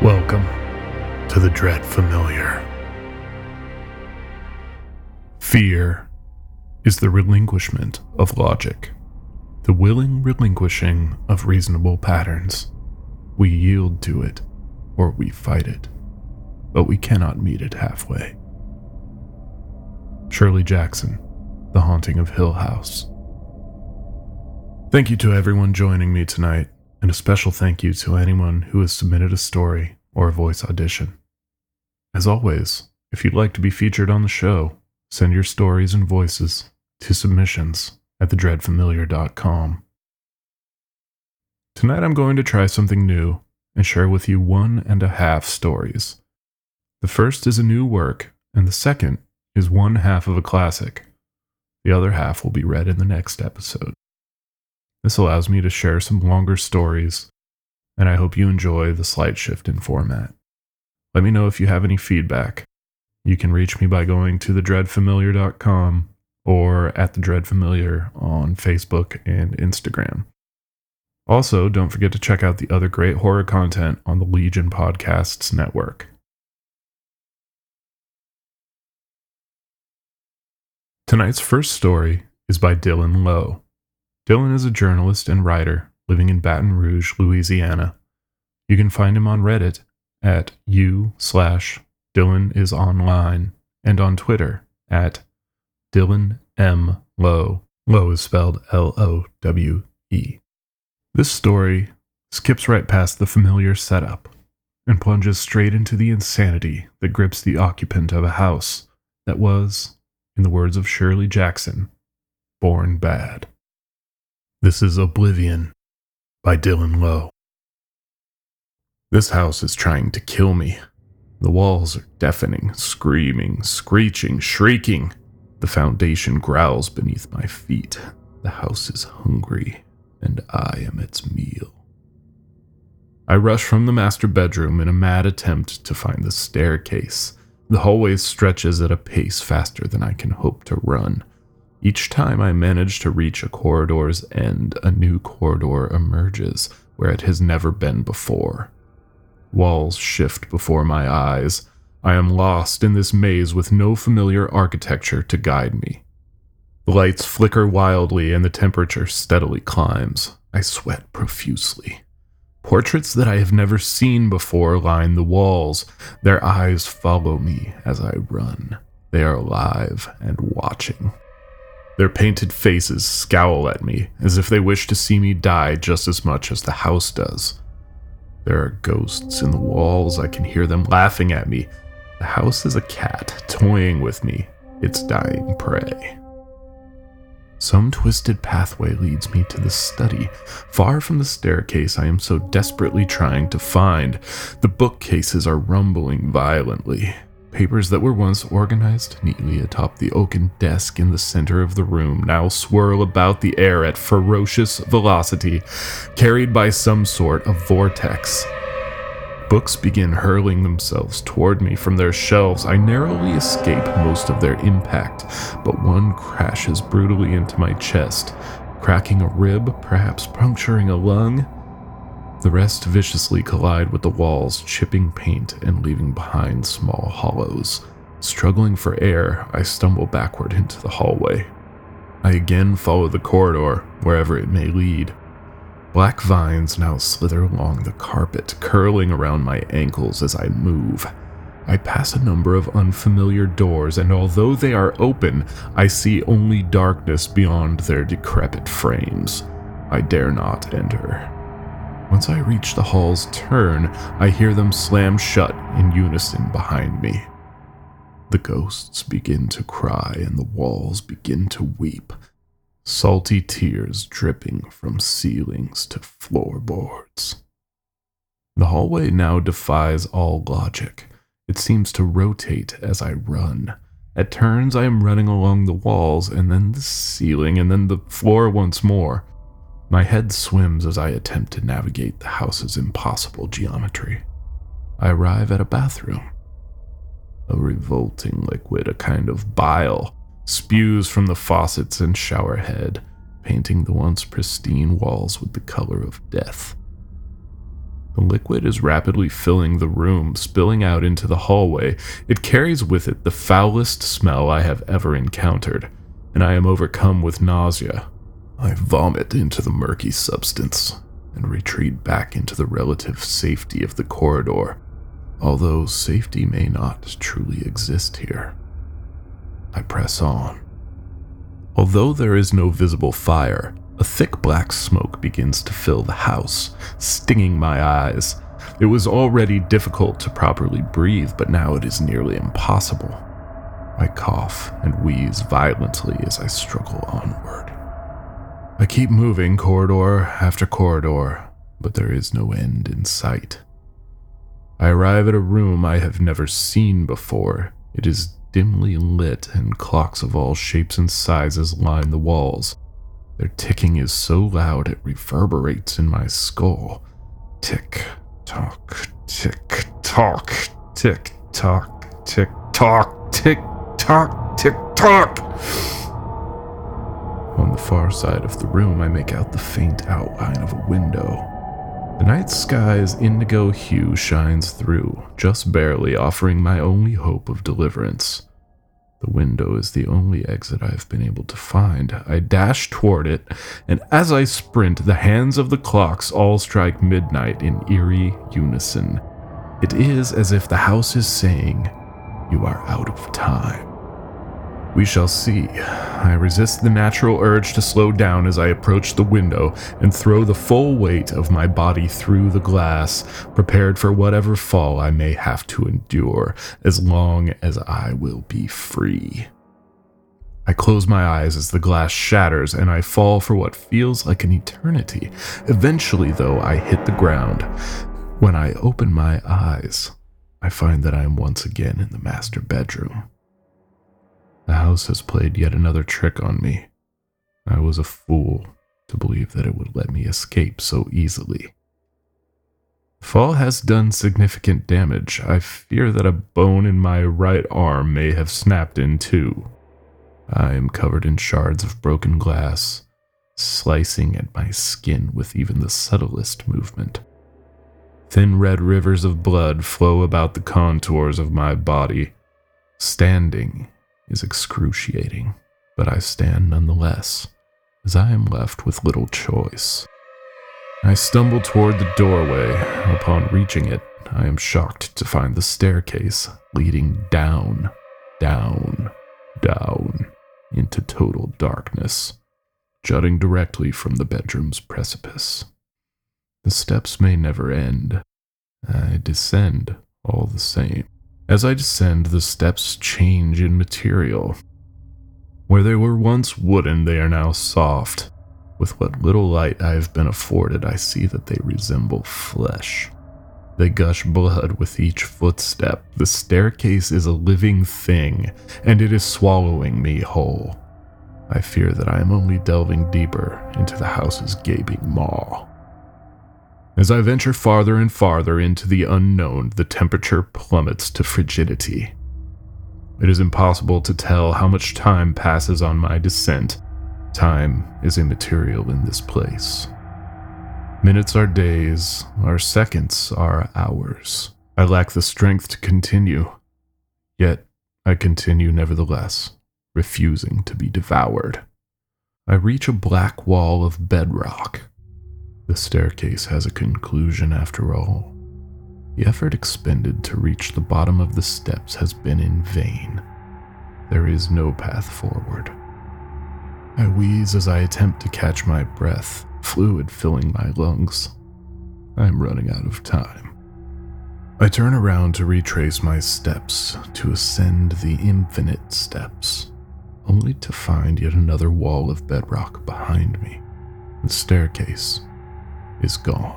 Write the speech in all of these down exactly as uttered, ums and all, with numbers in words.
Welcome to the Dread Familiar. Fear is the relinquishment of logic, the willing relinquishing of reasonable patterns. We yield to it, or we fight it, but we cannot meet it halfway. Shirley Jackson, The Haunting of Hill House. Thank you to everyone joining me tonight, and a special thank you to anyone who has submitted a story or a voice audition. As always, if you'd like to be featured on the show, send your stories and voices to submissions at the dread familiar dot com. Tonight I'm going to try something new and share with you one and a half stories. The first is a new work, and the second is one half of a classic. The other half will be read in the next episode. This allows me to share some longer stories, and I hope you enjoy the slight shift in format. Let me know if you have any feedback. You can reach me by going to the dread familiar dot com or at the Dread Familiar on Facebook and Instagram. Also, don't forget to check out the other great horror content on the Legion Podcasts network. Tonight's first story is by Dylan Lowe. Dylan is a journalist and writer living in Baton Rouge, Louisiana. You can find him on Reddit at u slash Dylan is online and on Twitter at Dylan M. Lowe. Lowe is spelled L O W E. This story skips right past the familiar setup and plunges straight into the insanity that grips the occupant of a house that was, in the words of Shirley Jackson, born bad. This is Oblivion by Dylan Lowe. This house is trying to kill me. The walls are deafening, screaming, screeching, shrieking. The foundation growls beneath my feet. The house is hungry, and I am its meal. I rush from the master bedroom in a mad attempt to find the staircase. The hallway stretches at a pace faster than I can hope to run. Each time I manage to reach a corridor's end, a new corridor emerges where it has never been before. Walls shift before my eyes. I am lost in this maze with no familiar architecture to guide me. The lights flicker wildly and the temperature steadily climbs. I sweat profusely. Portraits that I have never seen before line the walls. Their eyes follow me as I run. They are alive and watching. Their painted faces scowl at me, as if they wish to see me die just as much as the house does. There are ghosts in the walls. I can hear them laughing at me. The house is a cat, toying with me, its dying prey. Some twisted pathway leads me to the study, far from the staircase I am so desperately trying to find. The bookcases are rumbling violently. Papers that were once organized neatly atop the oaken desk in the center of the room now swirl about the air at ferocious velocity, carried by some sort of vortex. Books begin hurling themselves toward me from their shelves. I narrowly escape most of their impact, but one crashes brutally into my chest, cracking a rib, perhaps puncturing a lung. The rest viciously collide with the walls, chipping paint and leaving behind small hollows. Struggling for air, I stumble backward into the hallway. I again follow the corridor, wherever it may lead. Black vines now slither along the carpet, curling around my ankles as I move. I pass a number of unfamiliar doors, and although they are open, I see only darkness beyond their decrepit frames. I dare not enter. Once I reach the hall's turn, I hear them slam shut in unison behind me. The ghosts begin to cry and the walls begin to weep, salty tears dripping from ceilings to floorboards. The hallway now defies all logic. It seems to rotate as I run. At turns, I am running along the walls, and then the ceiling, and then the floor once more. My head swims as I attempt to navigate the house's impossible geometry. I arrive at a bathroom. A revolting liquid, a kind of bile, spews from the faucets and shower head, painting the once pristine walls with the color of death. The The liquid is rapidly filling the room, spilling out into the hallway. It carries with it the foulest smell I have ever encountered, and I am overcome with nausea. I vomit into the murky substance and retreat back into the relative safety of the corridor, although safety may not truly exist here. I press on. Although there is no visible fire, a thick black smoke begins to fill the house, stinging my eyes. It was already difficult to properly breathe, but now it is nearly impossible. I cough and wheeze violently as I struggle onward. I keep moving corridor after corridor, but there is no end in sight. I arrive at a room I have never seen before. It is dimly lit, and clocks of all shapes and sizes line the walls. Their ticking is so loud it reverberates in my skull. Tick, tock, tick, tock, tick, tock, tick, tock, tick, tock, tick, tock. On the far side of the room, I make out the faint outline of a window. The night sky's indigo hue shines through, just barely offering my only hope of deliverance. The window is the only exit I've been able to find. I dash toward it, and as I sprint, the hands of the clocks all strike midnight in eerie unison. It is as if the house is saying, "You are out of time." We shall see. I resist the natural urge to slow down as I approach the window and throw the full weight of my body through the glass, prepared for whatever fall I may have to endure, as long as I will be free. I close my eyes as the glass shatters, and I fall for what feels like an eternity. Eventually, though, I hit the ground. When I open my eyes, I find that I am once again in the master bedroom. The house has played yet another trick on me. I was a fool to believe that it would let me escape so easily. The fall has done significant damage. I fear that a bone in my right arm may have snapped in two. I am covered in shards of broken glass, slicing at my skin with even the subtlest movement. Thin red rivers of blood flow about the contours of my body. Standing is excruciating, but I stand nonetheless, as I am left with little choice. I stumble toward the doorway. Upon reaching it, I am shocked to find the staircase leading down, down, down, into total darkness, jutting directly from the bedroom's precipice. The steps may never end. I descend all the same. As I descend, the steps change in material. Where they were once wooden, they are now soft. With what little light I have been afforded, I see that they resemble flesh. They gush blood with each footstep. The staircase is a living thing, and it is swallowing me whole. I fear that I am only delving deeper into the house's gaping maw. As I venture farther and farther into the unknown, the temperature plummets to frigidity. It is impossible to tell how much time passes on my descent. Time is immaterial in this place. Minutes are days, our seconds are hours. I lack the strength to continue. Yet, I continue nevertheless, refusing to be devoured. I reach a black wall of bedrock. The staircase has a conclusion after all. The effort expended to reach the bottom of the steps has been in vain. There is no path forward. I wheeze as I attempt to catch my breath, fluid filling my lungs. I am running out of time. I turn around to retrace my steps, to ascend the infinite steps, only to find yet another wall of bedrock behind me. The staircase is gone.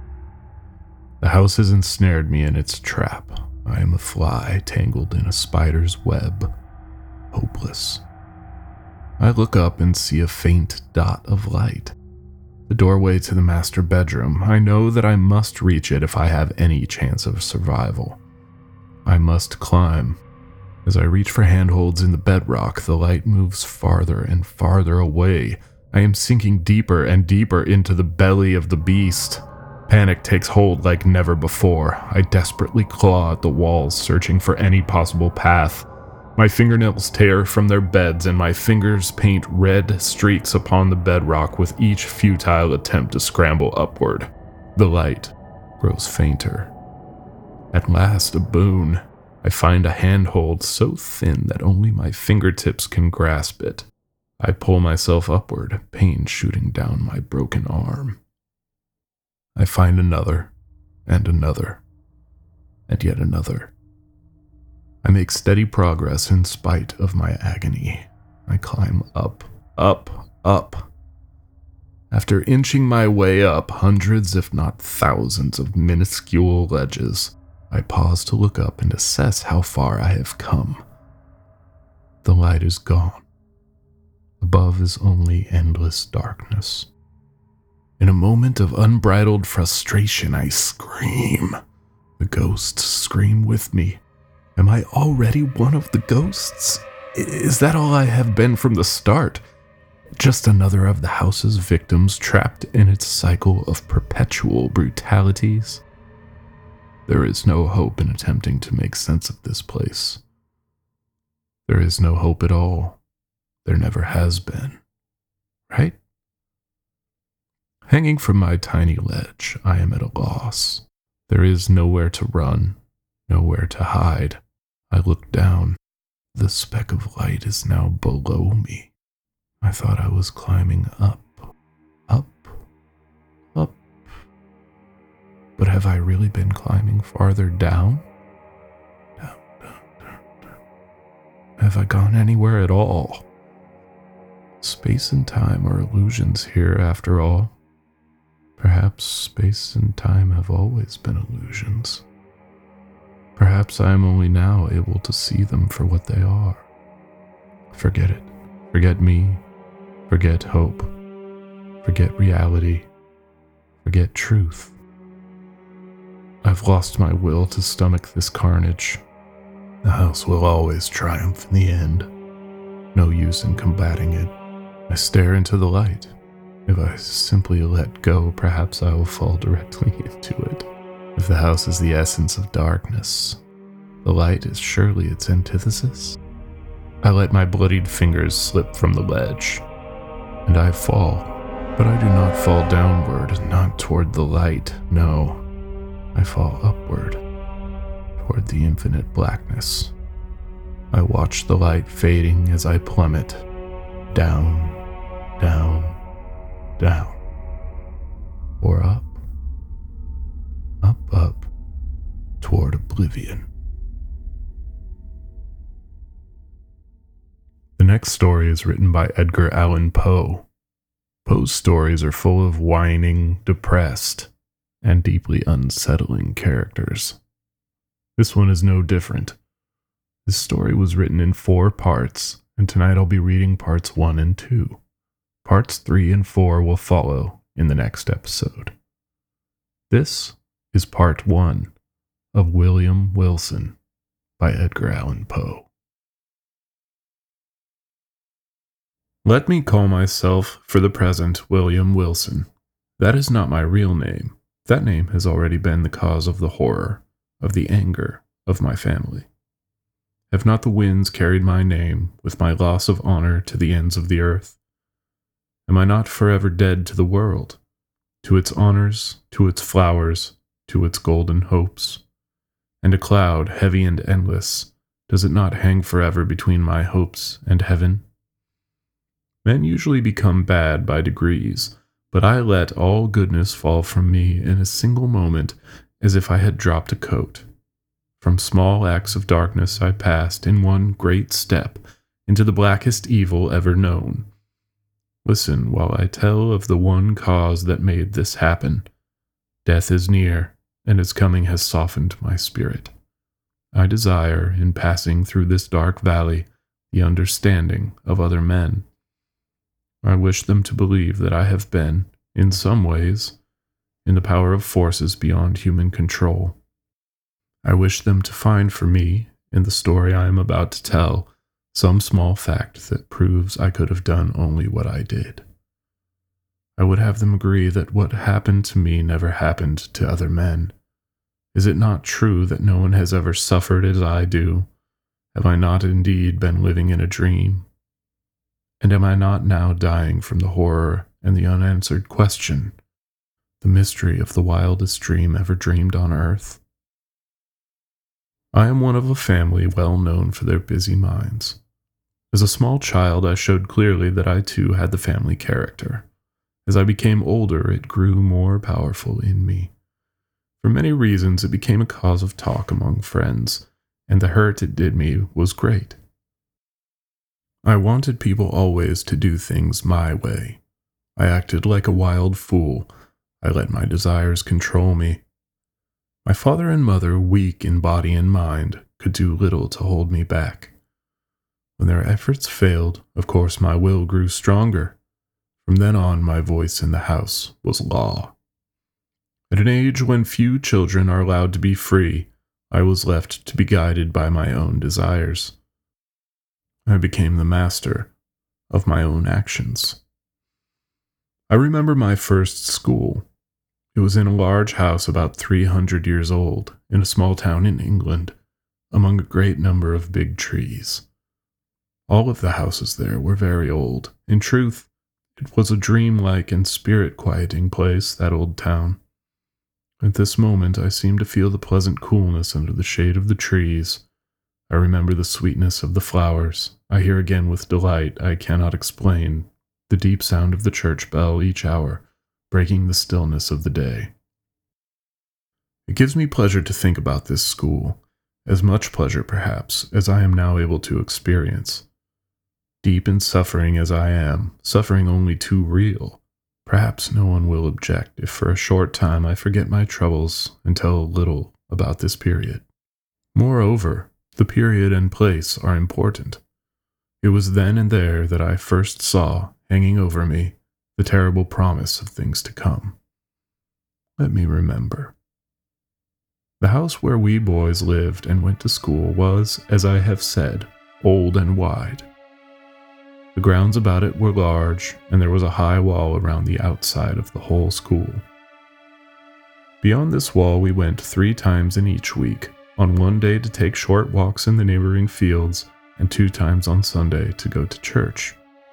The house has ensnared me in its trap. I am a fly tangled in a spider's web, hopeless. I look up and see a faint dot of light. The doorway to the master bedroom. I know that I must reach it if I have any chance of survival. I must climb. As I reach for handholds in the bedrock, the light moves farther and farther away. I am sinking deeper and deeper into the belly of the beast. Panic takes hold like never before. I desperately claw at the walls, searching for any possible path. My fingernails tear from their beds, and my fingers paint red streaks upon the bedrock with each futile attempt to scramble upward. The light grows fainter. At last, a boon. I find a handhold so thin that only my fingertips can grasp it. I pull myself upward, pain shooting down my broken arm. I find another, and another, and yet another. I make steady progress in spite of my agony. I climb up, up, up. After inching my way up hundreds, if not thousands, of minuscule ledges, I pause to look up and assess how far I have come. The light is gone. Above is only endless darkness. In a moment of unbridled frustration, I scream. The ghosts scream with me. Am I already one of the ghosts? Is that all I have been from the start? Just another of the house's victims trapped in its cycle of perpetual brutalities? There is no hope in attempting to make sense of this place. There is no hope at all. There never has been. Right? Hanging from my tiny ledge, I am at a loss. There is nowhere to run, nowhere to hide. I look down. The speck of light is now below me. I thought I was climbing up, up, up. But have I really been climbing farther down? Down, down, down, down. Have I gone anywhere at all? Space and time are illusions here, after all. Perhaps space and time have always been illusions. Perhaps I am only now able to see them for what they are. Forget it. Forget me. Forget hope. Forget reality. Forget truth. I've lost my will to stomach this carnage. The house will always triumph in the end. No use in combating it. I stare into the light. If I simply let go, perhaps I will fall directly into it. If the house is the essence of darkness, the light is surely its antithesis. I let my bloodied fingers slip from the ledge, and I fall. But I do not fall downward, not toward the light, no. I fall upward, toward the infinite blackness. I watch the light fading as I plummet, down, down, down, or up, up, up, toward oblivion. The next story is written by Edgar Allan Poe. Poe's stories are full of whining, depressed, and deeply unsettling characters. This one is no different. This story was written in four parts, and tonight I'll be reading parts one and two. Parts three and four will follow in the next episode. This is part one of William Wilson by Edgar Allan Poe. Let me call myself, for the present, William Wilson. That is not my real name. That name has already been the cause of the horror, of the anger of my family. Have not the winds carried my name, with my loss of honor, to the ends of the earth? Am I not forever dead to the world, to its honors, to its flowers, to its golden hopes? And a cloud, heavy and endless, does it not hang forever between my hopes and heaven? Men usually become bad by degrees, but I let all goodness fall from me in a single moment, as if I had dropped a coat. From small acts of darkness I passed in one great step into the blackest evil ever known. Listen while I tell of the one cause that made this happen. Death is near, and its coming has softened my spirit. I desire, in passing through this dark valley, the understanding of other men. I wish them to believe that I have been, in some ways, in the power of forces beyond human control. I wish them to find for me, in the story I am about to tell, some small fact that proves I could have done only what I did. I would have them agree that what happened to me never happened to other men. Is it not true that no one has ever suffered as I do? Have I not indeed been living in a dream? And am I not now dying from the horror and the unanswered question, the mystery of the wildest dream ever dreamed on earth? I am one of a family well known for their busy minds. As a small child, I showed clearly that I too had the family character. As I became older, it grew more powerful in me. For many reasons, it became a cause of talk among friends, and the hurt it did me was great. I wanted people always to do things my way. I acted like a wild fool. I let my desires control me. My father and mother, weak in body and mind, could do little to hold me back. When their efforts failed, of course my will grew stronger. From then on, my voice in the house was law. At an age when few children are allowed to be free, I was left to be guided by my own desires. I became the master of my own actions. I remember my first school. It was in a large house about three hundred years old, in a small town in England, among a great number of big trees. All of the houses there were very old. In truth, it was a dreamlike and spirit-quieting place, that old town. At this moment, I seemed to feel the pleasant coolness under the shade of the trees. I remember the sweetness of the flowers. I hear again with delight, I cannot explain, the deep sound of the church bell each hour, breaking the stillness of the day. It gives me pleasure to think about this school, as much pleasure, perhaps, as I am now able to experience. Deep in suffering as I am, suffering only too real, perhaps no one will object if for a short time I forget my troubles and tell little about this period. Moreover, the period and place are important. It was then and there that I first saw, hanging over me, the terrible promise of things to come. Let me remember. The house where we boys lived and went to school was, as I have said, old and wide. The grounds about it were large, and there was a high wall around the outside of the whole school. Beyond this wall we went three times in each week, on one day to take short walks in the neighboring fields, and two times on Sunday to go to church.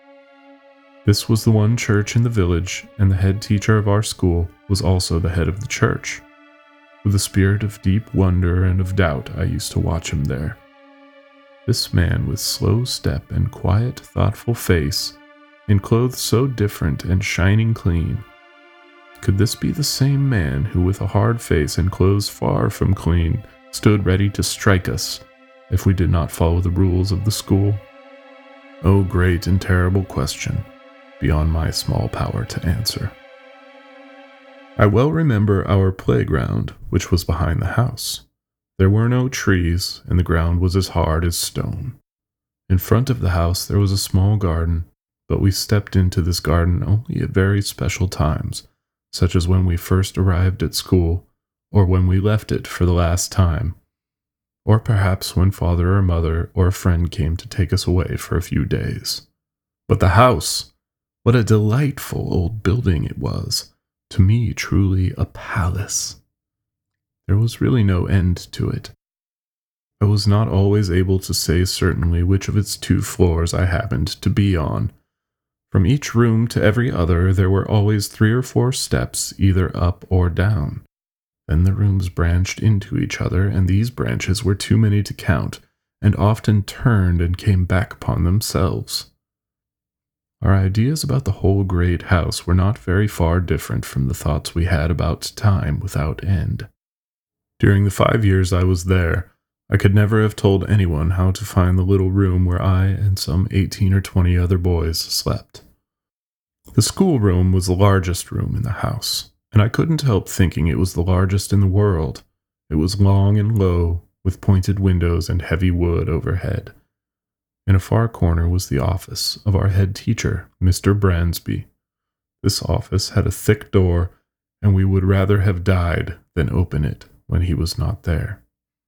This was the one church in the village, and the head teacher of our school was also the head of the church. With a spirit of deep wonder and of doubt, I used to watch him there. This man with slow step and quiet, thoughtful face, in clothes so different and shining clean. Could this be the same man who, with a hard face and clothes far from clean, stood ready to strike us if we did not follow the rules of the school? Oh, great and terrible question, beyond my small power to answer. I well remember our playground, which was behind the house. There were no trees, and the ground was as hard as stone. In front of the house there was a small garden, but we stepped into this garden only at very special times, such as when we first arrived at school, or when we left it for the last time, or perhaps when father or mother or a friend came to take us away for a few days. But the house! What a delightful old building it was! To me, truly a palace. There was really no end to it. I was not always able to say certainly which of its two floors I happened to be on. From each room to every other there were always three or four steps either up or down. Then the rooms branched into each other, and these branches were too many to count, and often turned and came back upon themselves. Our ideas about the whole great house were not very far different from the thoughts we had about time without end. During the five years I was there, I could never have told anyone how to find the little room where I and some eighteen or twenty other boys slept. The schoolroom was the largest room in the house, and I couldn't help thinking it was the largest in the world. It was long and low, with pointed windows and heavy wood overhead. In a far corner was the office of our head teacher, Mister Bransby. This office had a thick door, and we would rather have died than open it when he was not there.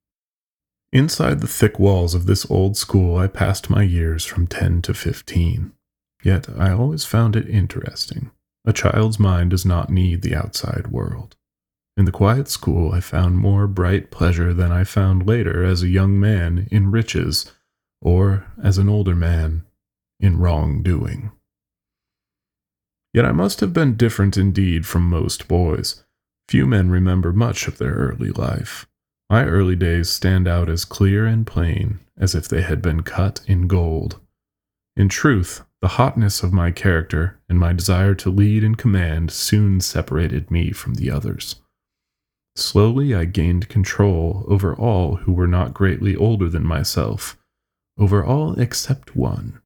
Inside the thick walls of this old school I passed my years from ten to fifteen. Yet I always found it interesting. A child's mind does not need the outside world. In the quiet school, I found more bright pleasure than I found later as a young man in riches, or as an older man in wrongdoing. Yet I must have been different indeed from most boys. Few men remember much of their early life. My early days stand out as clear and plain as if they had been cut in gold. In truth, the hotness of my character and my desire to lead and command soon separated me from the others. Slowly I gained control over all who were not greatly older than myself, over all except one.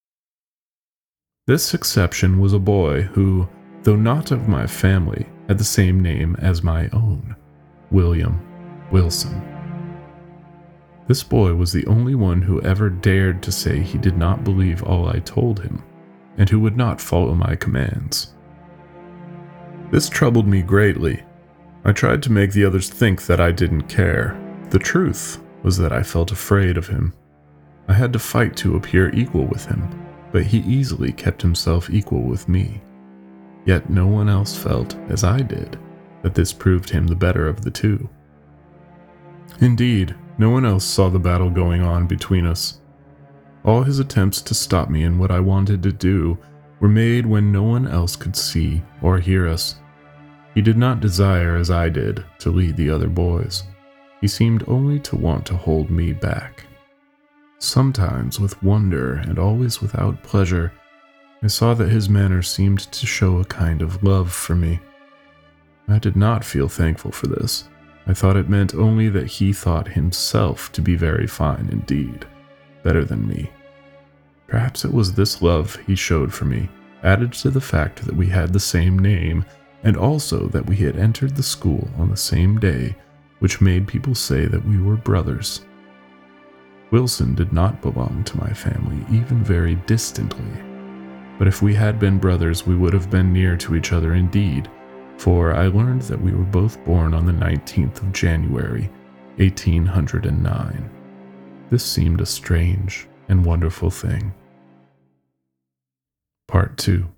This exception was a boy who, though not of my family, had the same name as my own, William Wilson. This boy was the only one who ever dared to say he did not believe all I told him, and who would not follow my commands. This troubled me greatly. I tried to make the others think that I didn't care. The truth was that I felt afraid of him. I had to fight to appear equal with him, but he easily kept himself equal with me. Yet no one else felt, as I did, that this proved him the better of the two. Indeed, no one else saw the battle going on between us. All his attempts to stop me in what I wanted to do were made when no one else could see or hear us. He did not desire, as I did, to lead the other boys. He seemed only to want to hold me back. Sometimes, with wonder and always without pleasure, I saw that his manner seemed to show a kind of love for me. I did not feel thankful for this. I thought it meant only that he thought himself to be very fine indeed, better than me. Perhaps it was this love he showed for me, added to the fact that we had the same name, and also that we had entered the school on the same day, which made people say that we were brothers. Wilson did not belong to my family, even very distantly. But if we had been brothers, we would have been near to each other indeed, for I learned that we were both born on the nineteenth of January, eighteen hundred nine. This seemed a strange and wonderful thing. Part two.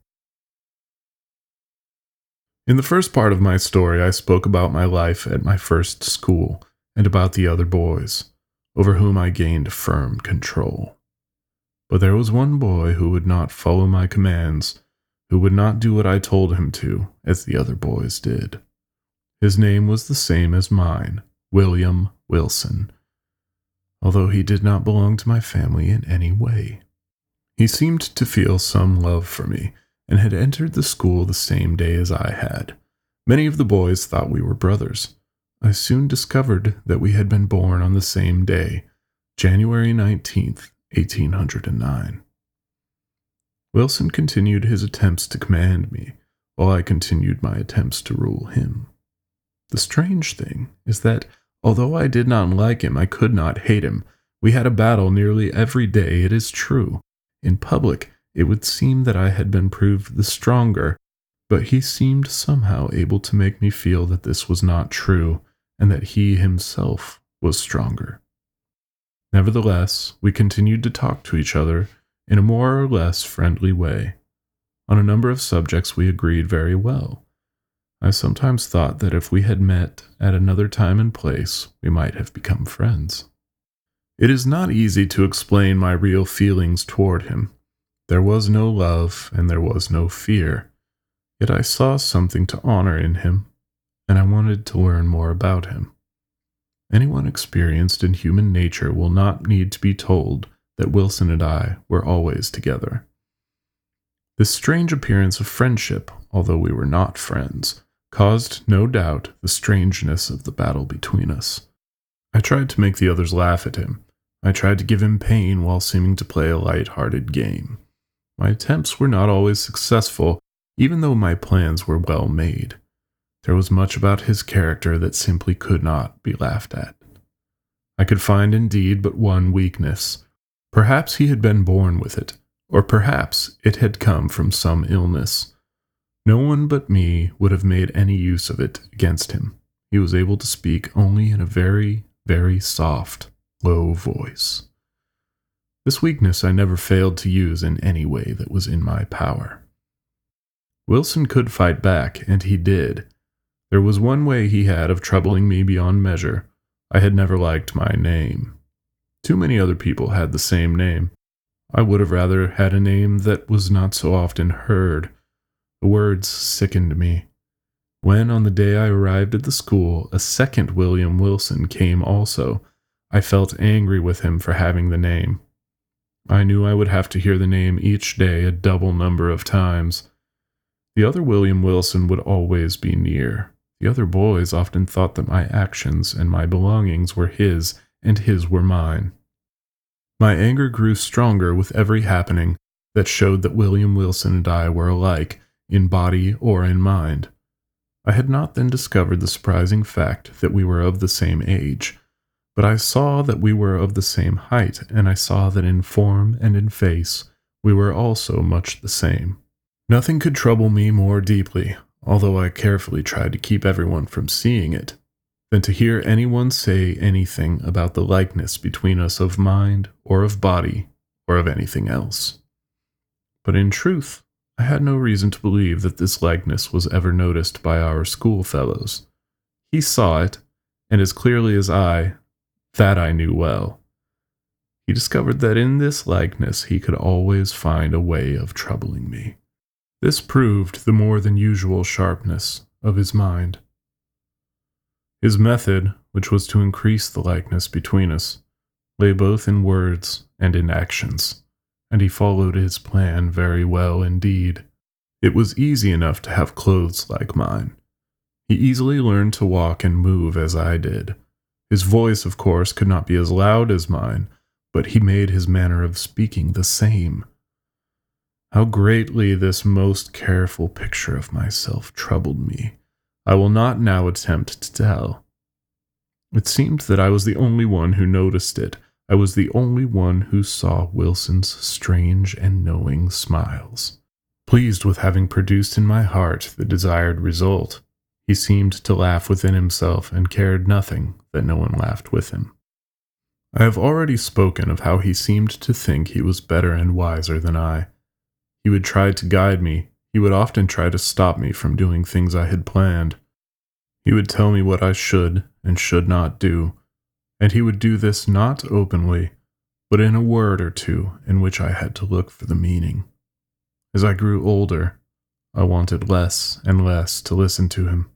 In the first part of my story, I spoke about my life at my first school and about the other boys, over whom I gained firm control. But there was one boy who would not follow my commands, who would not do what I told him to, as the other boys did. His name was the same as mine, William Wilson, although he did not belong to my family in any way. He seemed to feel some love for me, and had entered the school the same day as I had. Many of the boys thought we were brothers. I soon discovered that we had been born on the same day, January nineteenth, eighteen hundred nine. Wilson continued his attempts to command me, while I continued my attempts to rule him. The strange thing is that, although I did not like him, I could not hate him. We had a battle nearly every day, it is true. In public, it would seem that I had been proved the stronger, but he seemed somehow able to make me feel that this was not true, and that he himself was stronger. Nevertheless, we continued to talk to each other in a more or less friendly way. On a number of subjects we agreed very well. I sometimes thought that if we had met at another time and place, we might have become friends. It is not easy to explain my real feelings toward him. There was no love, and there was no fear. Yet I saw something to honor in him, and I wanted to learn more about him. Anyone experienced in human nature will not need to be told that Wilson and I were always together. This strange appearance of friendship, although we were not friends, caused, no doubt, the strangeness of the battle between us. I tried to make the others laugh at him. I tried to give him pain while seeming to play a light-hearted game. My attempts were not always successful, even though my plans were well made. There was much about his character that simply could not be laughed at. I could find indeed but one weakness. Perhaps he had been born with it, or perhaps it had come from some illness. No one but me would have made any use of it against him. He was able to speak only in a very, very soft, low voice. This weakness I never failed to use in any way that was in my power. Wilson could fight back, and he did. There was one way he had of troubling me beyond measure. I had never liked my name. Too many other people had the same name. I would have rather had a name that was not so often heard. The words sickened me. When, on the day I arrived at the school, a second William Wilson came also, I felt angry with him for having the name. I knew I would have to hear the name each day a double number of times. The other William Wilson would always be near. The other boys often thought that my actions and my belongings were his, and his were mine. My anger grew stronger with every happening that showed that William Wilson and I were alike, in body or in mind. I had not then discovered the surprising fact that we were of the same age, but I saw that we were of the same height, and I saw that in form and in face we were also much the same. Nothing could trouble me more deeply, although I carefully tried to keep everyone from seeing it, than to hear anyone say anything about the likeness between us of mind, or of body, or of anything else. But in truth, I had no reason to believe that this likeness was ever noticed by our schoolfellows. He saw it, and as clearly as I, that I knew well. He discovered that in this likeness he could always find a way of troubling me. This proved the more than usual sharpness of his mind. His method, which was to increase the likeness between us, lay both in words and in actions, and he followed his plan very well indeed. It was easy enough to have clothes like mine. He easily learned to walk and move as I did. His voice, of course, could not be as loud as mine, but he made his manner of speaking the same. How greatly this most careful picture of myself troubled me, I will not now attempt to tell. It seemed that I was the only one who noticed it. I was the only one who saw Wilson's strange and knowing smiles. Pleased with having produced in my heart the desired result, he seemed to laugh within himself and cared nothing that no one laughed with him. I have already spoken of how he seemed to think he was better and wiser than I. He would try to guide me. He would often try to stop me from doing things I had planned. He would tell me what I should and should not do, and he would do this not openly, but in a word or two in which I had to look for the meaning. As I grew older, I wanted less and less to listen to him.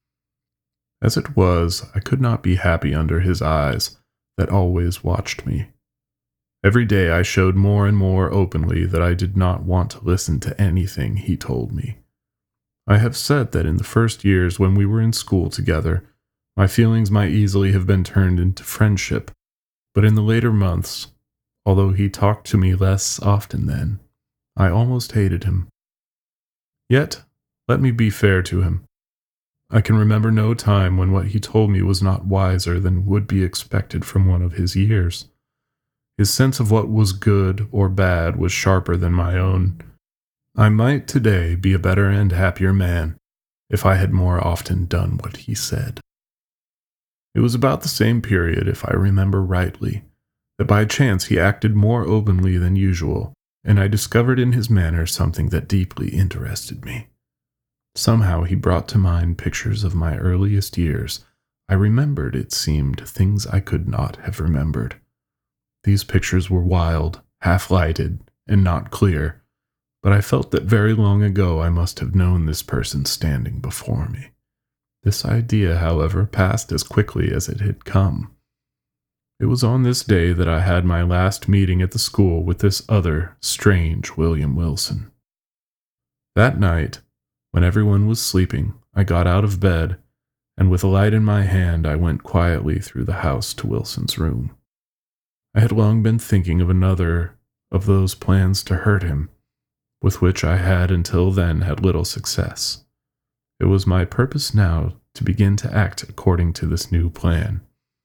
As it was, I could not be happy under his eyes that always watched me. Every day I showed more and more openly that I did not want to listen to anything he told me. I have said that in the first years when we were in school together, my feelings might easily have been turned into friendship, but in the later months, although he talked to me less often then, I almost hated him. Yet, let me be fair to him. I can remember no time when what he told me was not wiser than would be expected from one of his years. His sense of what was good or bad was sharper than my own. I might today be a better and happier man if I had more often done what he said. It was about the same period, if I remember rightly, that by chance he acted more openly than usual, and I discovered in his manner something that deeply interested me. Somehow he brought to mind pictures of my earliest years. I remembered, it seemed, things I could not have remembered. These pictures were wild, half-lighted, and not clear, but I felt that very long ago I must have known this person standing before me. This idea, however, passed as quickly as it had come. It was on this day that I had my last meeting at the school with this other, strange William Wilson. That night, when everyone was sleeping, I got out of bed, and with a light in my hand I went quietly through the house to Wilson's room. I had long been thinking of another of those plans to hurt him, with which I had until then had little success. It was my purpose now to begin to act according to this new plan.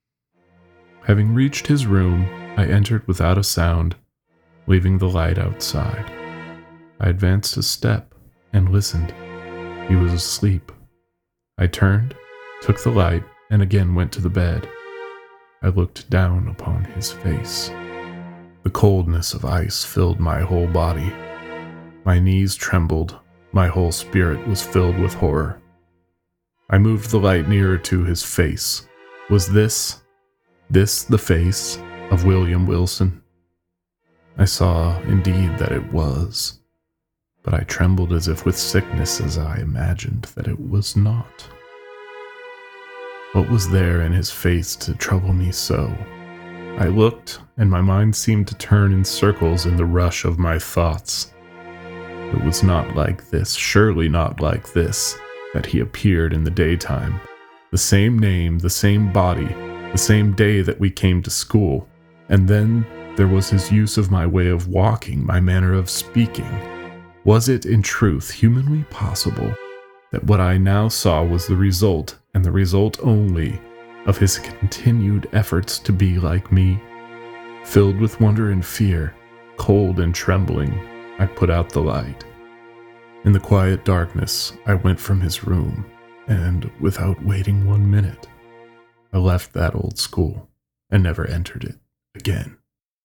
Having reached his room, I entered without a sound, leaving the light outside. I advanced a step and listened. He was asleep. I turned, took the light, and again went to the bed. I looked down upon his face. The coldness of ice filled my whole body. My knees trembled, My whole spirit was filled with horror. I moved the light nearer to his face. Was this, this the face of William Wilson? I saw indeed that it was, but I trembled as if with sickness as I imagined that it was not. What was there in his face to trouble me so? I looked, and my mind seemed to turn in circles in the rush of my thoughts. It was not like this, surely not like this, that he appeared in the daytime. The same name, the same body, the same day that we came to school. And then there was his use of my way of walking, my manner of speaking. Was it, in truth, humanly possible that what I now saw was the result, and the result only, of his continued efforts to be like me? Filled with wonder and fear, cold and trembling, I put out the light. In the quiet darkness, I went from his room, and without waiting one minute, I left that old school and never entered it again.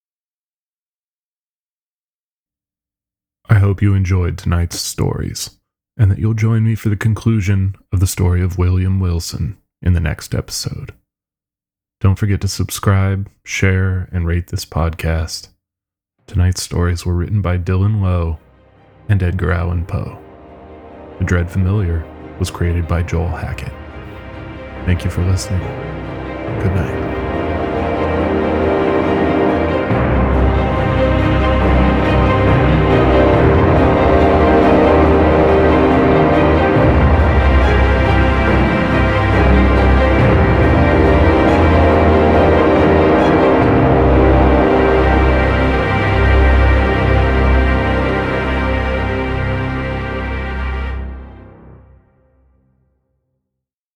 I hope you enjoyed tonight's stories, and that you'll join me for the conclusion of the story of William Wilson in the next episode. Don't forget to subscribe, share, and rate this podcast. Tonight's stories were written by Dylan Lowe and Edgar Allan Poe. The Dread Familiar was created by Joel Hackett. Thank you for listening. Good night.